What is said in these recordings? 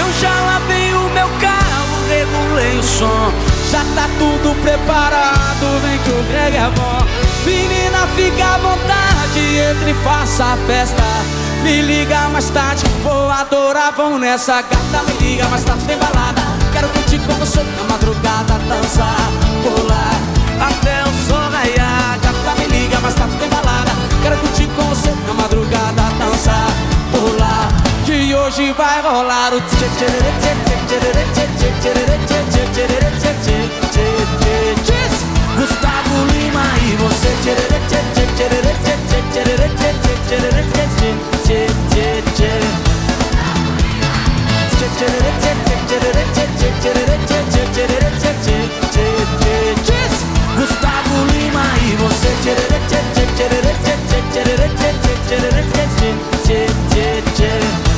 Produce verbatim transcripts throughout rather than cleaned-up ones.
já lavei o meu carro, regulei o som. Já tá tudo preparado, vem que o Greg é bom. Menina, fica à vontade, entre e faça a festa. Me liga mais tarde, vou adorar, vamos nessa. Gata, me liga mais tarde, tem balada. Quero curtir com você na madrugada, dançar, pular até o sol raiar. Gata, me liga mais tarde, tem balada. Quero curtir com você na madrugada, dançar, pular. Que hoje vai rolar o tchê tchê tchê tchê tchê tchê tchê tchê tchê tchê tchê tchê. Gustavo Lima e você tchê tchê tchê tchê tchê tchê tchê tchê tchê tchê tchê. Gustavo Lima e você tchê tchê tchê tchê tchê tchê tchê tchê.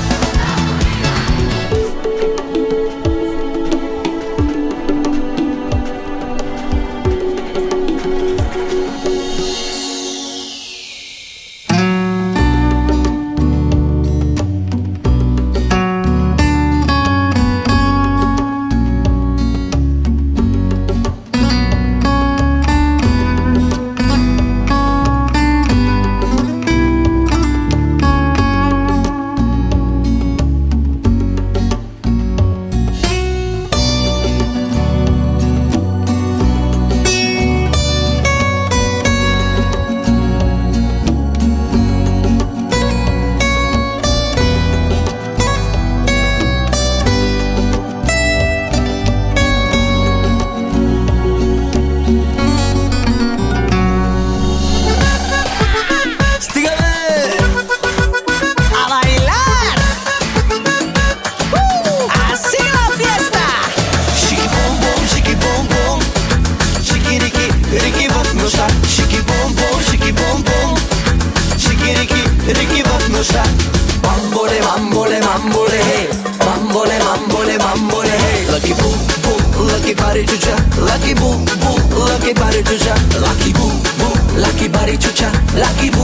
Lucky boo, boo, lucky body chucha. Lucky boo, boo, lucky body chucha. Lucky boo.